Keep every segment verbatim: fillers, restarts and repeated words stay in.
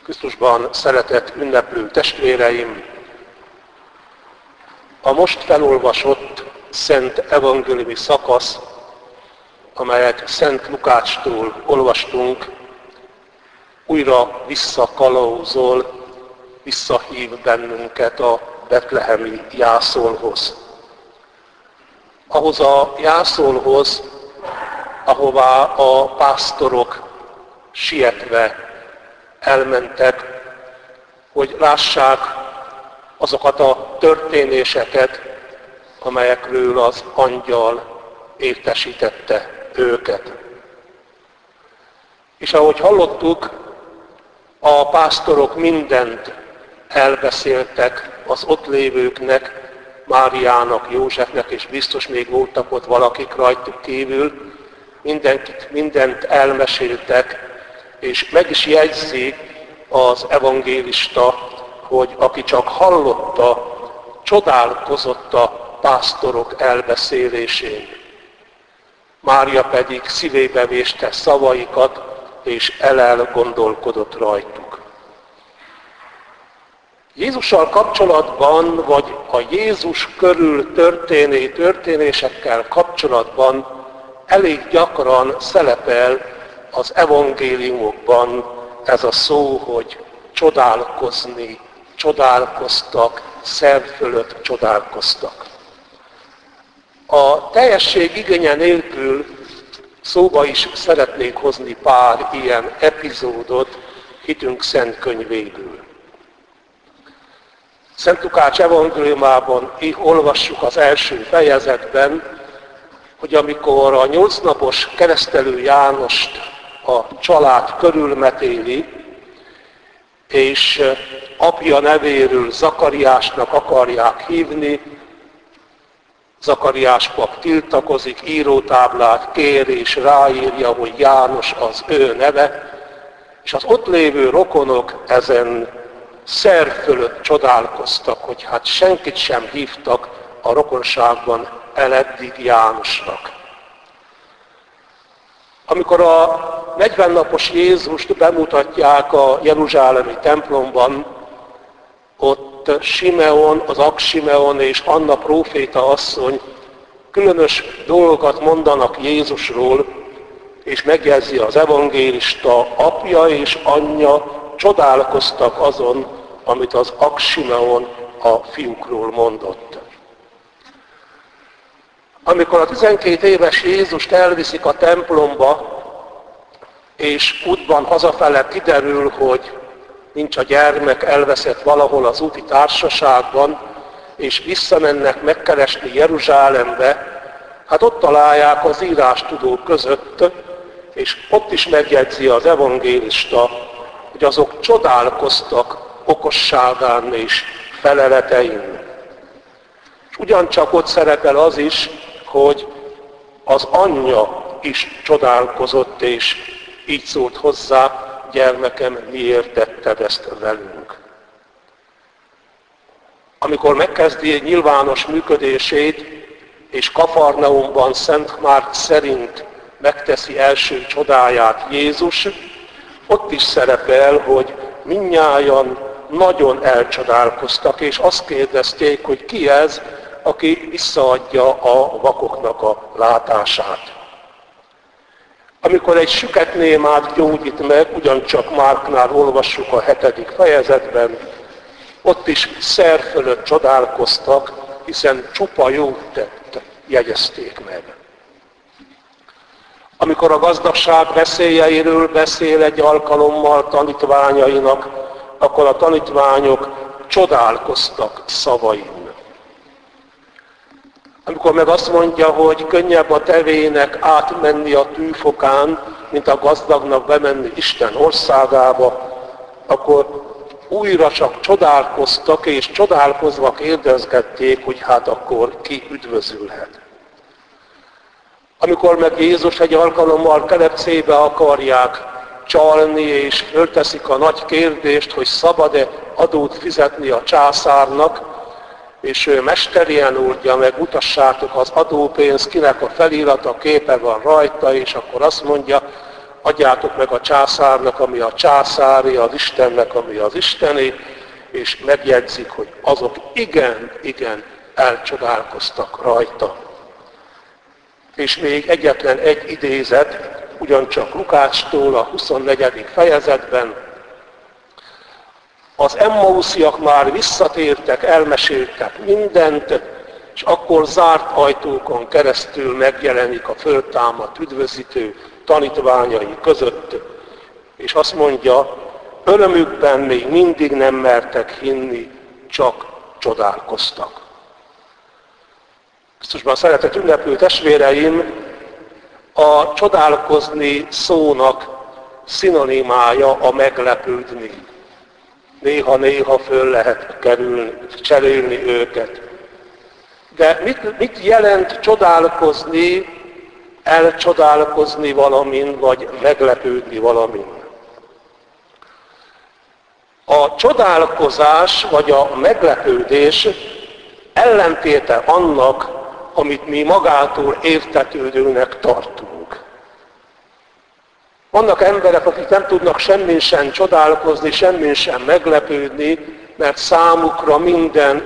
Krisztusban szeretett ünneplő testvéreim! A most felolvasott Szent Evangéliumi szakasz, amelyet Szent Lukácstól olvastunk, újra visszakalauzol, visszahív bennünket a betlehemi jászolhoz. Ahhoz a jászolhoz, ahová a pásztorok sietve elmentek, hogy lássák azokat a történéseket, amelyekről az angyal értesítette őket. És ahogy hallottuk, a pásztorok mindent elbeszéltek az ott lévőknek, Máriának, Józsefnek, és biztos még voltak ott valakik rajtuk kívül, mindenkit, mindent elmeséltek, és meg is jegyzi az evangélista, hogy aki csak hallotta, csodálkozott a pásztorok elbeszélésén. Mária pedig szívébe véste szavaikat, és elelgondolkodott rajtuk. Jézussal kapcsolatban, vagy a Jézus körül történő történésekkel kapcsolatban elég gyakran szerepel az evangéliumokban ez a szó, hogy csodálkozni, csodálkoztak, szerv fölött csodálkoztak. A teljesség igénye nélkül szóba is szeretnék hozni pár ilyen epizódot hitünk szent könyvéből. Szent Lukács evangéliumában így olvassuk az első fejezetben, hogy amikor a nyolcnapos keresztelő Jánost a család körülmetéli, és apja nevéről Zakariásnak akarják hívni, Zakariás pap tiltakozik, írótáblát kér és ráírja, hogy János az ő neve, és az ott lévő rokonok ezen szerv fölött csodálkoztak, hogy hát senkit sem hívtak a rokonságban el eddig Jánosnak. Amikor a negyvennapos Jézust bemutatják a jeruzsálemi templomban, ott Simeon, az Ak-Simeon és Anna próféta asszony különös dolgokat mondanak Jézusról, és megjegyzi az evangélista, apja és anyja csodálkoztak azon, amit az Ak-Simeon a fiúkról mondott. Amikor a tizenkét éves Jézust elviszik a templomba, és útban hazafele kiderül, hogy nincs a gyermek, elveszett valahol az úti társaságban, és visszamennek megkeresni Jeruzsálembe, hát ott találják az írástudók között, és ott is megjegyzi az evangélista, hogy azok csodálkoztak okosságán és feleletein. És ugyancsak ott szerepel az is, hogy az anyja is csodálkozott, és így szólt hozzá, gyermekem, miért tetted ezt velünk? Amikor megkezdi nyilvános működését, és Kafarnaumban Szent Márk szerint megteszi első csodáját Jézus, ott is szerepel, hogy mindnyájan nagyon elcsodálkoztak, és azt kérdezték, hogy ki ez, aki visszaadja a vakoknak a látását. Amikor egy süket némát gyógyít meg, ugyancsak Márknál olvassuk a hetedik fejezetben, ott is szerv fölött csodálkoztak, hiszen csupa jót tett, jegyezték meg. Amikor a gazdagság veszélyeiről beszél egy alkalommal tanítványainak, akkor a tanítványok csodálkoztak szavain. Amikor meg azt mondja, hogy könnyebb a tevének átmenni a tűfokán, mint a gazdagnak bemenni Isten országába, akkor újra csak csodálkoztak, és csodálkozva kérdezgették, hogy hát akkor ki üdvözülhet. Amikor meg Jézus egy alkalommal kelepcébe akarják csalni, és fölteszik a nagy kérdést, hogy szabad-e adót fizetni a császárnak, és ő mesterien oldja meg, mutassátok az adópénzt, kinek a felirata, képe van rajta, és akkor azt mondja, adjátok meg a császárnak, ami a császári, az Istennek, ami az isteni, és megjegyzik, hogy azok igen, igen elcsodálkoztak rajta. És még egyetlen egy idézet, ugyancsak Lukácstól a huszonnegyedik fejezetben. Az emmausziak már visszatértek, elmeséltek mindent, és akkor zárt ajtókon keresztül megjelenik a föltámadt üdvözítő tanítványai között, és azt mondja, örömükben még mindig nem mertek hinni, csak csodálkoztak. Krisztusban szeretett ünneplő testvéreim, a csodálkozni szónak szinonimája a meglepődni. Néha-néha föl lehet kerülni, cserélni őket. De mit, mit jelent csodálkozni, elcsodálkozni valamin, vagy meglepődni valamin? A csodálkozás, vagy a meglepődés ellentéte annak, amit mi magától értetődőnek tartunk. Vannak emberek, akik nem tudnak semmin sem csodálkozni, semmin sem meglepődni, mert számukra minden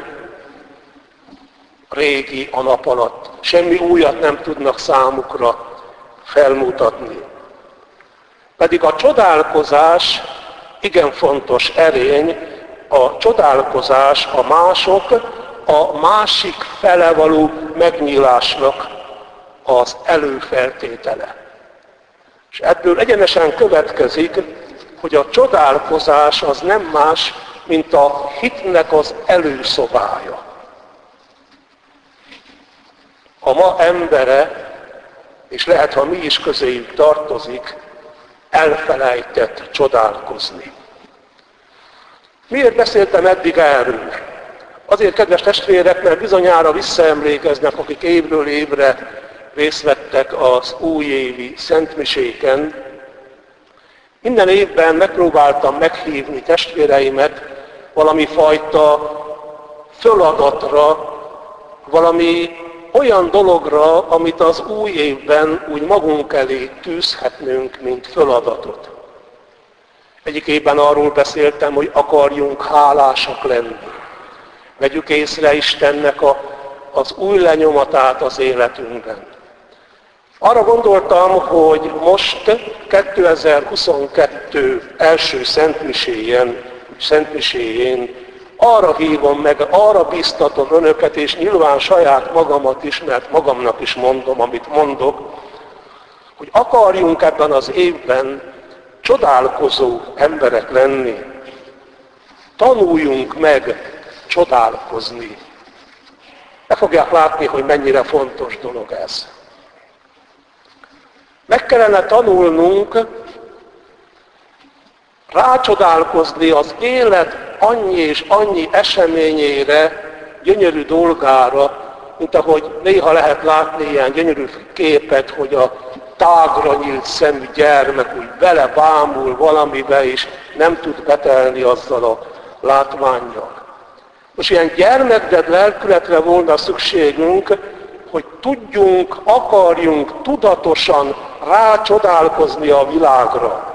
régi a nap alatt. Semmi újat nem tudnak számukra felmutatni. Pedig a csodálkozás igen fontos erény, a csodálkozás a mások, a másik fele való megnyílásnak az előfeltétele. És ebből egyenesen következik, hogy a csodálkozás az nem más, mint a hitnek az előszobája. A ma embere, és lehet, ha mi is közéjük tartozik, elfelejtett csodálkozni. Miért beszéltem eddig erről? Azért, kedves testvérek, mert bizonyára visszaemlékeznek, akik évről évre részt vettek az újévi szentmiséken. Minden évben megpróbáltam meghívni testvéreimet valami fajta föladatra, valami olyan dologra, amit az új évben úgy magunk elé tűzhetnünk, mint föladatot. Egyik évben arról beszéltem, hogy akarjunk hálásak lenni. Vegyük észre Istennek a, az új lenyomatát az életünkben. Arra gondoltam, hogy most kétezer-huszonkettő első szentmiséjén, szentmiséjén arra hívom meg, arra bíztatom önöket, és nyilván saját magamat is, mert magamnak is mondom, amit mondok, hogy akarjunk ebben az évben csodálkozó emberek lenni. Tanuljunk meg csodálkozni. Meg fogják látni, hogy mennyire fontos dolog ez. Meg kellene tanulnunk rácsodálkozni az élet annyi és annyi eseményére, gyönyörű dolgára, mint ahogy néha lehet látni ilyen gyönyörű képet, hogy a tágra nyílt szemű gyermek úgy belebámul valamibe, és nem tud betelni azzal a látvánnyal. Most ilyen gyermekded lelkületre volna szükségünk, hogy tudjunk, akarjunk tudatosan rácsodálkozni a világra.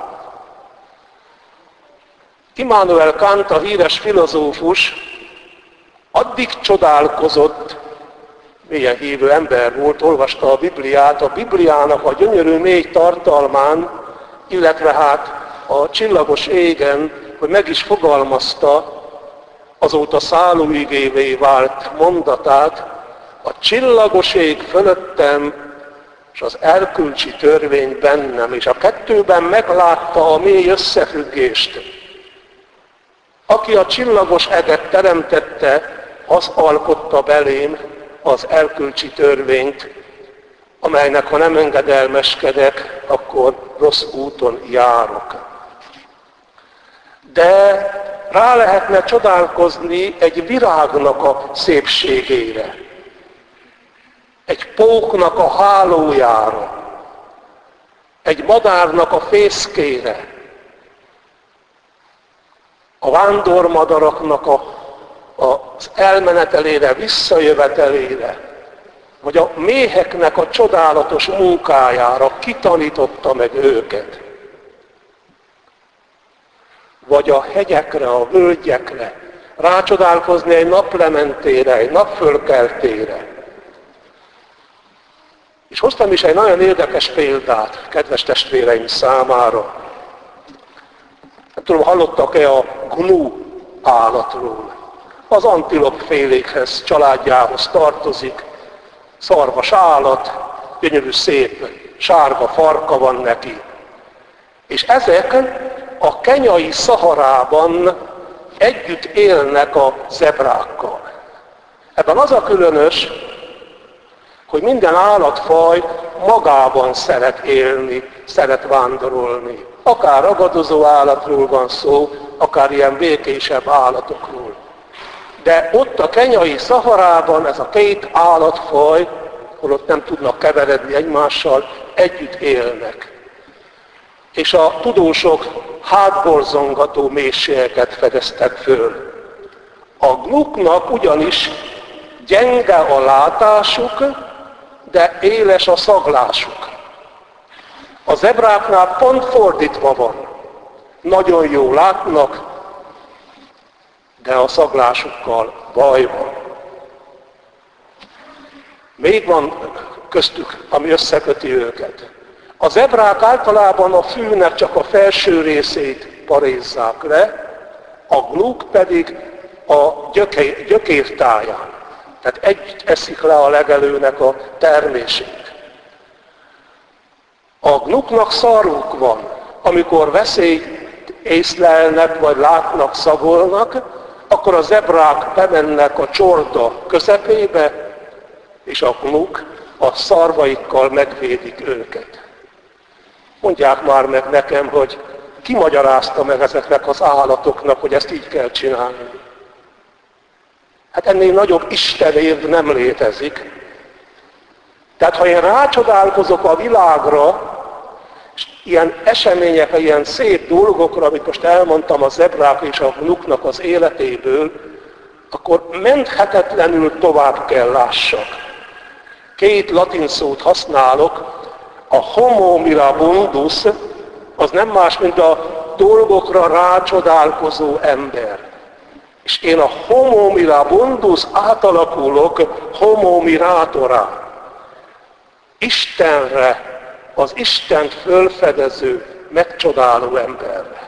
Immanuel Kant, a híres filozófus, addig csodálkozott, mélyen hívő ember volt, olvasta a Bibliát, a Bibliának a gyönyörű mély tartalmán, illetve hát a csillagos égen, hogy meg is fogalmazta, azóta szállóigévé vált mondatát, a csillagos ég fölöttem, és az erkölcsi törvény bennem, és a kettőben meglátta a mély összefüggést. Aki a csillagos eget teremtette, az alkotta belém az erkölcsi törvényt, amelynek ha nem engedelmeskedek, akkor rossz úton járok. De rá lehetne csodálkozni egy virágnak a szépségére, egy póknak a hálójára, egy madárnak a fészkére, a vándormadaraknak a, az elmenetelére, visszajövetelére, vagy a méheknek a csodálatos munkájára, kitanította meg őket. vagy a hegyekre, a völgyekre, rácsodálkozni egy naplementére, egy napfölkeltére. És hoztam is egy nagyon érdekes példát, kedves testvéreim számára. Nem tudom, hallottak-e a gnu állatról? Az antilopfélékhez, családjához tartozik, szarvas állat, gyönyörű szép sárga farka van neki. És ezek a kenyai Szaharában együtt élnek a zebrákkal. Ebben az a különös, hogy minden állatfaj magában szeret élni, szeret vándorolni. Akár ragadozó állatról van szó, akár ilyen békésebb állatokról. De ott a kenyai Szaharában ez a két állatfaj, holott nem tudnak keveredni egymással, együtt élnek. És a tudósok hátborzongató mélységeket fedeztek föl. A gnuknak ugyanis gyenge a látásuk, de éles a szaglásuk. A zebráknál pont fordítva van. Nagyon jól látnak, de a szaglásukkal baj van. Még van köztük, ami összeköti őket. A zebrák általában a fűnek csak a felső részét parézzák le, a gnuk pedig a gyökér, gyökértáján. Tehát együtt eszik le a legelőnek a termését. A gnuknak szarvuk van, amikor veszélyt észlelnek, vagy látnak, szagolnak, akkor a zebrák bemennek a csorda közepébe, és a gnuk a szarvaikkal megvédik őket. Mondják már meg nekem, hogy ki magyarázta meg ezeknek az állatoknak, hogy ezt így kell csinálni. Hát ennél nagyobb istenév nem létezik. Tehát ha én rácsodálkozok a világra, és ilyen eseményekre, ilyen szép dolgokra, amit most elmondtam a zebrák és a gnuknak az életéből, akkor menthetetlenül tovább kell lássak. Két latin szót használok, a homo mirabundus, az nem más, mint a dolgokra rácsodálkozó ember. És én a homo mirabundus átalakulok homo miratorá. Istenre, az Istent fölfedező, megcsodáló emberre.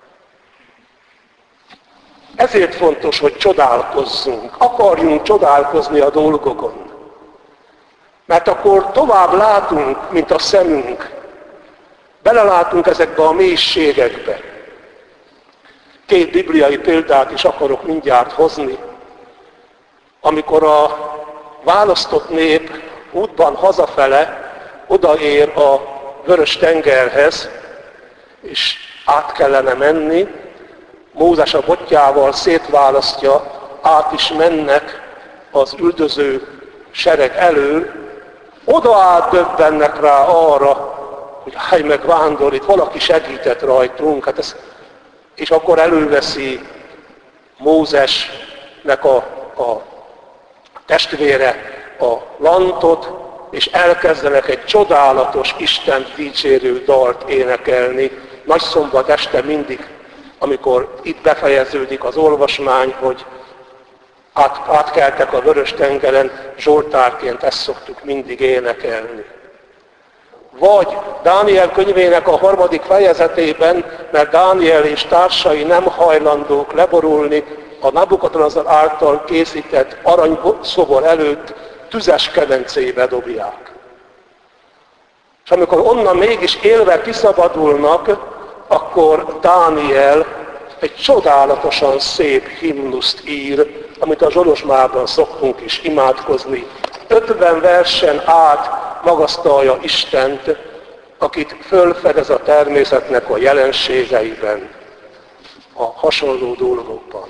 Ezért fontos, hogy csodálkozzunk, akarjunk csodálkozni a dolgokon. Mert akkor tovább látunk, mint a szemünk. Belelátunk ezekbe a mélységekbe. Két bibliai példát is akarok mindjárt hozni. Amikor a választott nép útban hazafele odaér a Vörös-tengerhez, és át kellene menni, Mózes a botjával szétválasztja, át is mennek az üldöző sereg elől, oda átdöbbennek rá arra, hogy háj meg vándor, itt valaki segített rajtunk, hát ez, és akkor előveszi Mózesnek a, a testvére a lantot, és elkezdenek egy csodálatos, Istent dicsérő dalt énekelni. Nagyszombat este mindig, amikor itt befejeződik az olvasmány, hogy át, átkeltek a Vörös-tengeren, zsoltárként ezt szoktuk mindig énekelni. Vagy Dániel könyvének a harmadik fejezetében, mert Dániel és társai nem hajlandók leborulni, a Nabukadnezar által készített aranyszobor előtt tüzes kemencébe dobják. És amikor onnan mégis élve kiszabadulnak, akkor Dániel egy csodálatosan szép himnuszt ír, amit a Zsolozsmában szoktunk is imádkozni. ötven versen át magasztalja Istent, akit fölfedez a természetnek a jelenségeiben, a hasonló dolgokban.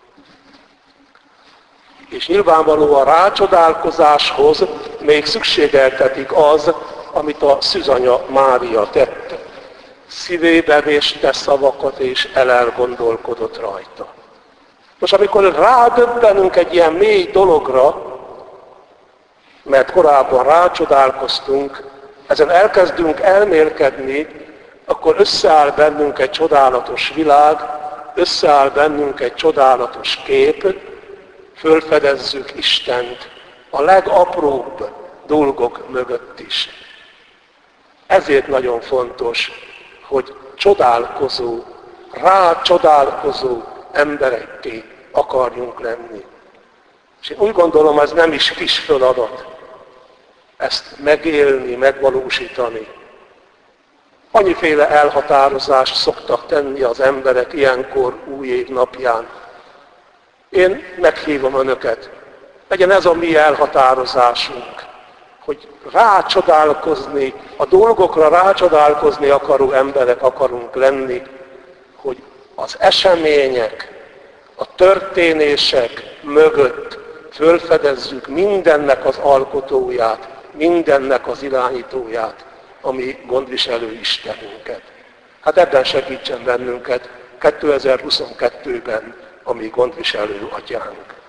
És nyilvánvalóan rácsodálkozáshoz még szükségeltetik az, amit a szűzanya Mária tett. Szívébe véste szavakat és elelgondolkodott rajta. Most amikor rádöbbenünk egy ilyen mély dologra, mert korábban rácsodálkoztunk, ezen elkezdünk elmélkedni, akkor összeáll bennünk egy csodálatos világ, összeáll bennünk egy csodálatos kép, fölfedezzük Istent a legapróbb dolgok mögött is. Ezért nagyon fontos, hogy csodálkozó, rácsodálkozó emberekké akarjunk lenni. És én úgy gondolom, ez nem is kis feladat, ezt megélni, megvalósítani. Annyiféle elhatározást szoktak tenni az emberek ilyenkor új év napján. Én meghívom önöket, legyen ez a mi elhatározásunk, hogy rácsodálkozni, a dolgokra rácsodálkozni akaró emberek akarunk lenni, hogy az események, a történések mögött fölfedezzük mindennek az alkotóját, mindennek az irányítóját, ami gondviselő Istenünket. Hát ebben segítsen bennünket kétezer-huszonkettőben a mi gondviselő atyánk.